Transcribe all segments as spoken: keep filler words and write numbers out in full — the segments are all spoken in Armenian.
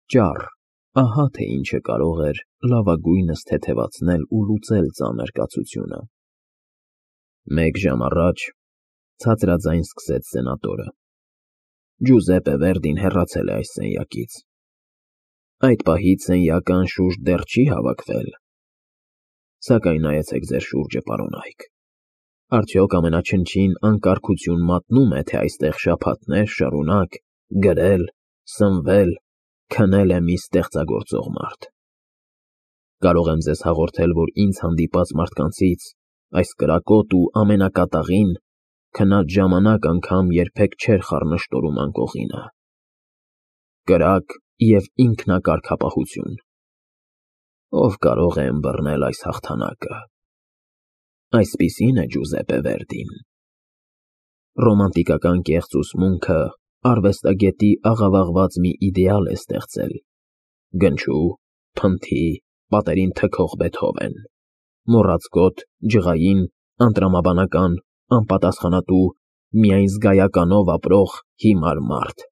Ճառ, ահա թե ինչը կարող էր լավագույնս թեթևացնել ու լուծել ծանր կացությունը։ Մեկ ժամ առաջ ցածրաձայն սկսեց սենատորը, Ջուզեպպե Վերդին հեռացել է այս սենյակից։ Այդ պահից սենյակը անշուշտ դեռ չի հավաքվել, սակայն նայեցեք ձեր շուրջը, պարոն Այք, արդյոք ամենաչնչին անկարգություն մատնում է, թե այստեղ շաբաթներ շարունակ գրել, սնվել, քնել է մի ստեղծագործող մարդ։ Կարող եմ ձեզ հաղորդել, որ ինձ հանդիպած մարդկանցից այս կրակոտ ու ամենակատաղին քնած ժամանակ անգամ երբեք չէր խառնշտորում անկողինը։ Կրակ և ինքնակարգապահություն։ Ով կարող է ըմբռնել այս հաղթանակը։ Այսպիսին է Ջուզեպպե Վերդին։ Ռոմանտիկական կեղծ ուսմունքը արվեստագետի աղավաղված մի իդեալ է ստեղծել, գնչու, փնթի, պատերին թքող Բեթհովեն, մոռացկոտ, ջղային, անտրամաբանական, անպատասխանատու, միայն զգայականով ապրող հիմար մարդ։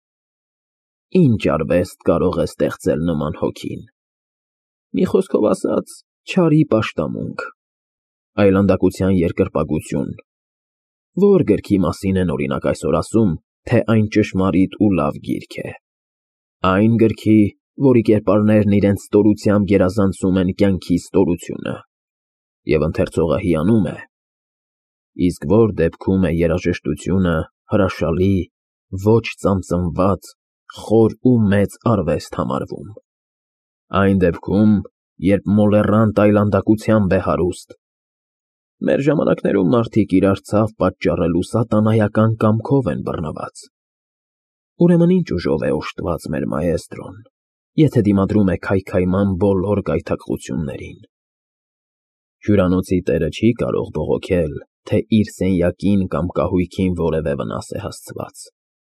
Ինչ արվեստ կարող է ստեղծել նման հոգին։ Մի խոսքով ասած, չարի պաշտամունք, այլանդակության երկրպագություն։ Ո՞ր գրքի մասին են օրինակ այսօր ասում, թե այն ճշմարիտ ու լավ գիրք է։ Այն գրքի, որի կերպարներն իրենց ստորությամբ գերազանցում են կյանքի ստորությունը, և ընթերցողը հիանում է։ Իսկ որ դեպքում է երաժշտությունը հրաշալի, ոչ ծամծմված, խոր ու մեծ արվեստ համարվում։ Այն դեպքում, երբ մոլեռանդ այլանդակությամբ է հարուստ։ Մեր ժամանակներում մարդիկ իրար ցավ պատճառելու սատանայական կամքով են բռնված։ Ուրեմն ինչ ուժով է օժտված մեր մաեստրոն, եթե դիմադրում է քայքայման բոլոր գայթակղություններին։ Հյուրանոցի տերը չի կարող բողոքել, թե իր սենյակին կամ կահույքին որևէ վնաս է հասցված։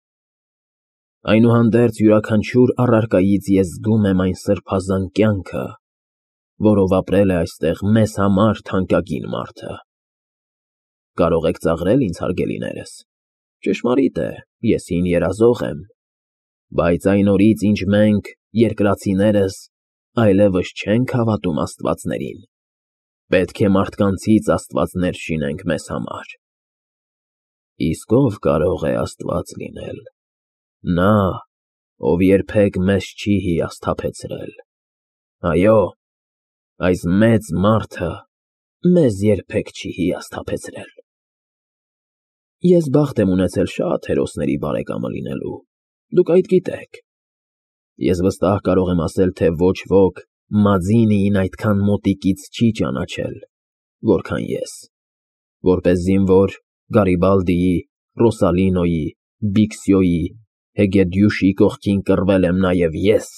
Այնուհանդերձ յուրաքանչյուր առարկայից ես զգում եմ այն սրբազան կյանքը, որով ապրել է այստեղ մեզ համար թանկագին մարդը։ Կարող եք ծաղրել ինձ, հարգելիներս, ճշմարիտ է, ես հին երազող եմ, բայց այն օրից, ինչ մենք, երկրացիներս, այլևս չենք հավատում աստվածներին, պետք է մարդկանցից աստվածներ շինենք մեզ համար։ Իսկ ով կարող է աստված լինել։ Նա, ով երբեք մեզ չի հիասթափեցրել։ Այո, այս մեծ մարդը մեզ երբեք չի հիասթափեցրել։ Ես բախտ եմ ունեցել շատ հերոսների բարեկամը լինելու, դուք այդ գիտեք։ Ես վստահ կարող եմ ասել, թե ոչ ոք Մաձինիին այդքան մոտիկից չի ճանաչել, որքան ես։ Որպես զինվոր Գարիբալդիի, Ռոսալինոյի, Բիքսիոյի, Հեգեդյուշի կողքին կռվել եմ նաև ես։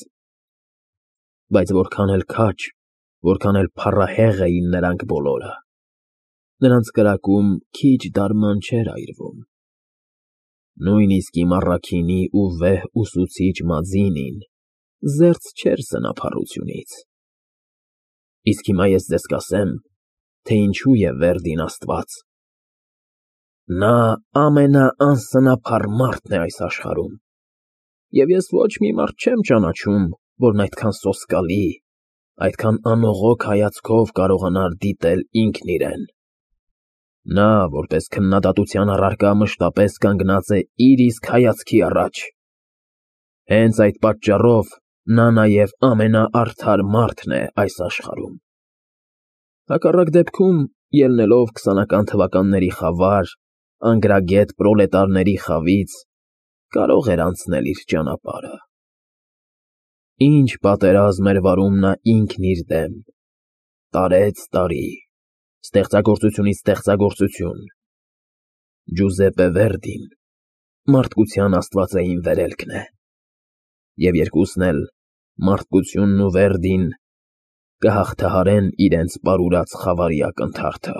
Բայց որքան էլ քաջ, որքան էլ փառահեղ էին նրանք բոլորը, նրանց կրակում քիչ դարման չէր այրվում։ Նույնիսկ իմ առաքինի ու վեհ ուսուցիչ Մաձինին զերծ չէր սնափառությունից։ Իսկ հիմա ես ձեզ կասեմ, թե ինչու է Վերդին աստված։ Նա ամենաանսնափառ մարդն է այս աշխարհում, և ես ոչ մի մարդ չեմ ճանաչում, որն այդքան սոսկալի, այդքան անողոք հայացքով կարողանար դիտել ինքն իրեն։ Նա, որպես քննադատության առարկա, մշտապես կանգնած է իր իսկ հայացքի առաջ։ Հենց այդ պատճառով նա նաև ամենաարդար մարդն է այս աշխարհում։ Հակառակ դեպքում, ելնելով քսանական թվականների խավար, անգրագետ պրոլետարների խավից, կարող էր անցնել իր ճանապարհը։ Ինչ պատերազմ էր վարում նա ինքն իր դեմ, տարեց տարի, ստեղծագործությունից ստեղծագործություն։ Ջուզեպպե Վերդին մարդկության աստվածային վերելքն է, և երկուսն էլ, մարդկությունն ու Վերդին, կհաղթահարեն իրենց պարուրած խավարի ակնթարթը։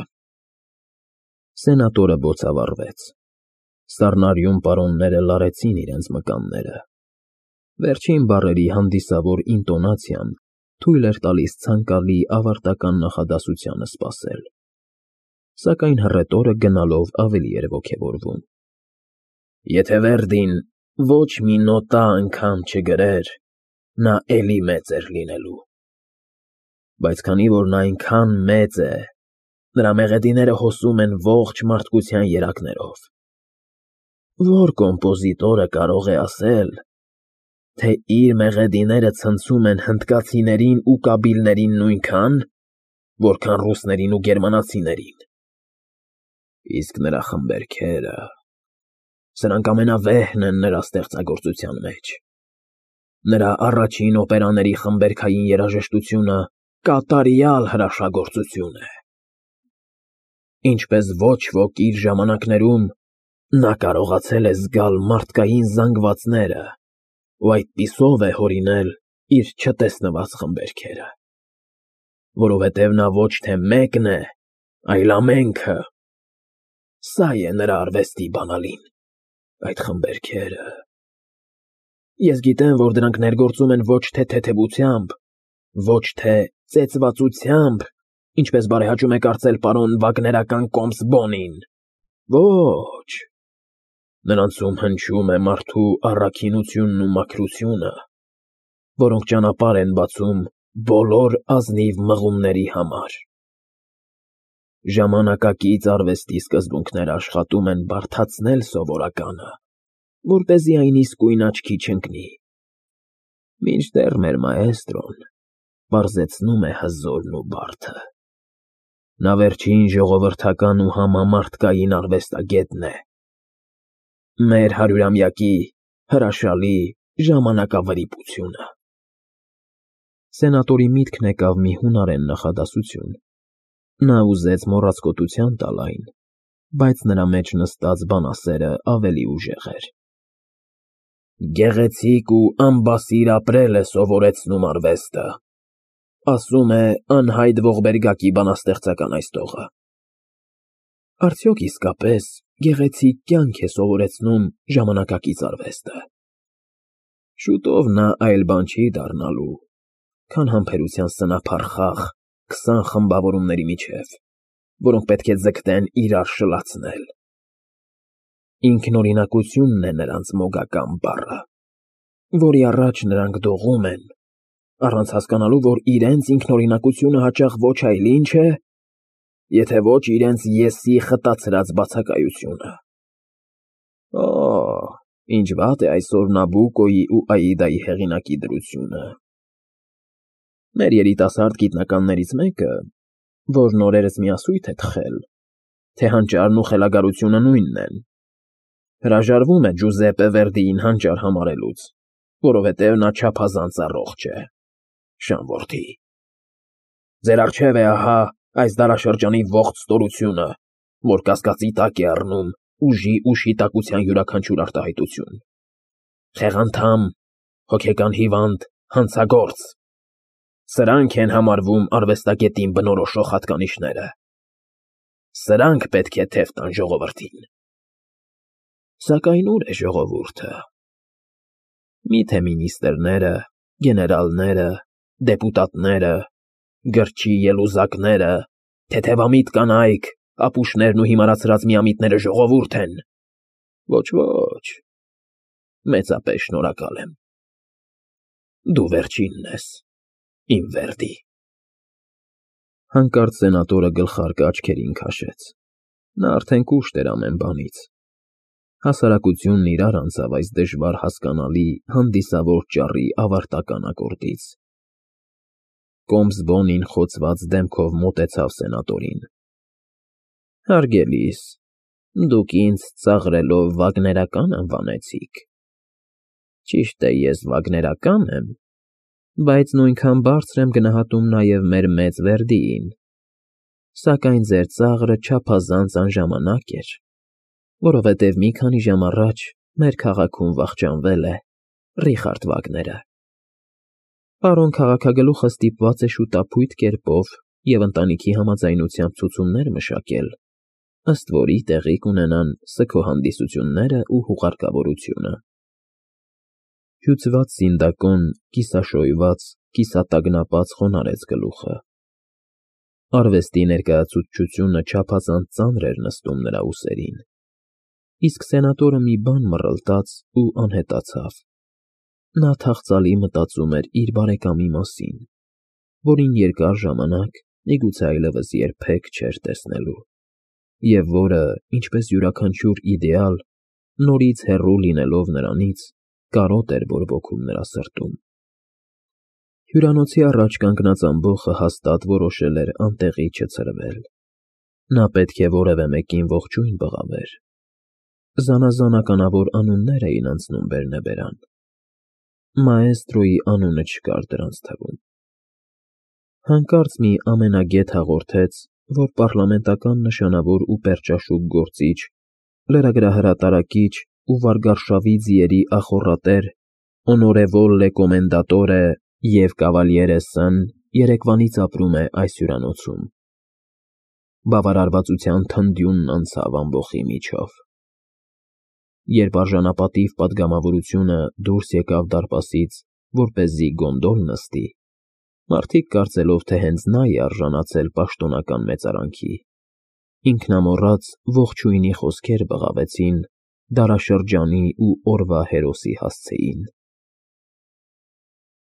Սենատորը բոցավառվեց։ Սառնարյուն պարոնները լարեցին իրենց մկանները։ Վերջին բառերի հանդիսավոր ինտոնացիան թույլ էր տալիս ցանկալի ավարտական նախադասությանը սպասել, սակայն հռետորը գնալով ավելի էր ոգևորվում։ Եթե Վերդին ոչ մի նոտա անգամ չգրեր, նա էլի մեծ էր լինելու։ Բայց քանի որ նա այնքան մեծ է, նրա մեղեդիները հոսում են ողջ մարդկության երակներով։ Ո՞ր կոմպոզիտորը կարող է ասել, թե իր մեղեդիները ցնցում են հնդկացիներին ու կաբիլներին նույնքան, որքան ռուսներին ու գերմանացիներին։ Իսկ նրա խմբերքերը, սրանք ամենավեհն են նրա ստեղծագործության մեջ։ Նրա առաջին օպերաների խմբերքային երաժշտությունը կատարյալ հրաշագործություն է։ Ինչպես ոչ ոք իր ժամանակներում, նա կարողացել է զգալ մարդկային զանգվածները ու այդպիսով է հորինել իր չտեսնված խմբերքերը։ Որովհետև նա ոչ թե մեկն է, այլ ամենքը։ Սա է նրա արվեստի բանալին, այդ խմբերքերը։ Ես գիտեմ, որ դրանք ներգործում են ոչ թե թեթևությամբ, ոչ թե ծեծվածությամբ, ինչպես բարեհաճում է կարծել պարոն վագներական կոմսբոնին։ Ոչ, նրանցում հնչում է մարդու առաքինությունն ու մաքրությունը, որոնք ճանապարհ են բացում բոլոր ազնիվ մղումների համար։ Ժամանակակից արվեստի սկզբունքները աշխատում են բարդացնել սովորականը, որպեսզի այն իսկույն աչքի չընկնի, մինչդեռ մեր մաեստրոն պարզեցնում է հզորն ու բարդը։ Նա վերջին ժողովրդական ու համամարտկային արվեստագետն է։ Մեր հարյուրամյակի հրաշալի ժամանակավրիպությունը։ Սենատորի միտքն եկավ մի հունարեն նախադասություն։ Նա ուզեց մոռացկոտության տալ այն, բայց նրա մեջ նստած բանասերը ավելի ուժեղ էր։ Գեղեցիկ ու անբասիր ապրել է սովորեցնում արվեստը, ասում է անհայտ ողբերգակի բանաստեղծական այս տողը։ Արդյոք իսկապես գեղեցիկ կյանք է սովորեցնում ժամանակակից արվեստը։ Շուտով նա այլ բան չի դառնալու, քան համբերության սնափառ քսան խմբավորումների միջև, որոնք պետք է ձգտեն իրար շլացնել։ Ինքնօրինակությունն է նրանց մոգական բառը, որի առաջ նրանք դողում են, առանց հասկանալու, որ իրենց ինքնօրինակությունը հաճախ ոչ այլ ինչ է, եթե ոչ իրենց ես-ի խտացրած բացակայությունը։ Օ, ինչ վատ է այսօր Նաբուկոյի ու Աիդայի հեղինակի դրությունը։ Մեր երիտասարդ գիտնականներից մեկը, որն օրերս միասույթ է թխել, թե հանճարն ու խելագարությունը նույնն են, հրաժարվում է Ջուզեպպե Վերդիին հանճար համարելուց, որովհետև նա չափազանց առողջ է։ Շան որդի, ձեր առջև է ահա այս դարաշրջանի ողջ ստորությունը, որ կասկածի տակ է առնում ուժի ու շիտակության յուրաքանչյուր արտահայտություն։ Խեղանդամ, հոգեկան հիվանդ, հանցագործ։ Սրանք են համարվում արվեստագետին բնորոշող հատկանիշները։ Սրանք պետք է թև տան ժողովրդին։ Սակայն ուր է ժողովուրդը։ Մի՞թե մինիստրները, գեներալները, դեպուտատները, գրչի ելուզակները, թեթևամիտ կանայք, ապուշներն ու հիմարացրած միամիտները ժողովուրդ են։ Ոչ, ոչ, մեծապես շնորհակալ եմ։ Դու վերջինն ես, իմ Վերդի։ Հանկարծ սենատորը գլխարկը աչքերին քաշեց։ Նա արդեն կուշտ էր ամեն բանից։ Հասարակությունն իրար անցավ այս դժվար հասկանալի հանդիսավոր ճառի ավարտական ակորդից։ Կոմսբոնին խոցված դեմքով մոտեցավ սենատորին։ Հարգելիս, դուք ինձ ծաղրելով վագներական անվանեցիք։ Ճիշտ է, ես վագներական եմ, բայց նույնքան բարձր եմ գնահատում նաև մեր մեծ Վերդիին, սակայն ձեր ծաղրը չափազանց անժամանակ էր, որովհետև մի քանի ժամ առաջ մեր քաղաքում վախճանվել է Ռիխարդ Վագները։ Պարոն քաղաքագլուխը ստիպված է շուտափույթ կերպով և ընտանիքի համաձայնությամբ ցուցումներ մշակել, ըստ որի տեղի կունենան սգո-հանդիսությունները ու հուղարկավորությունը։ Հյուծված զինդակոն կիսաշոյված, կիսատագնապած խոնարհեց գլուխը։ Արվեստի ներկայացուցչությունը չափազանց ծանր էր նստում նրա ուսերին, իսկ սենատորը մի բան մռլտաց ու անհետացավ։ Նա թախծալի մտածում էր իր բարեկամի մասին, որին երկար ժամանակ, միգուցե այլևս երբեք չէր տեսնելու, և որը, ինչպես յուրաքանչյուր իդեալ, նորից հեռու լինելով նրանից, կարոտ էր բորբոքում նրա սրտում։ Հյուրանոցի առաջ կանգնած ամբոխը հաստատ որոշել էր անտեղի չցրվել։ Նա պետք է որևէ մեկին ողջույն բղավեր։ Զանազան ականավոր անուններ էին անցնում բերնեբերան։ Մաեստրոյի անունը չկար դրանց թվում։ Հանկարծ մի ամենագետ հաղորդեց, որ պառլամենտական նշանավոր ու պերճաշուք գործիչ, լրագրահրատարակիչ ու վարգարշավի ձիերի ախոռատեր Օնորևոլլե Կոմենդատորե և Կավալիերը Ս֊ն երեկվանից ապրում է այս հյուրանոցում։ Բավարարվածության թնդյունն անցավ ամբոխի միջով։ Երբ արժանապատիվ պատգամավորությունը դուրս եկավ դարպասից, որպեսզի գոնդոլ նստի, մարդիկ կարծելով, թե հենց նա է արժանացել պաշտոնական մեծարանքի, ինքնամոռաց ողջույնի խոսքեր բղավեցին դարաշրջանի ու օրվա հերոսի հասցեին։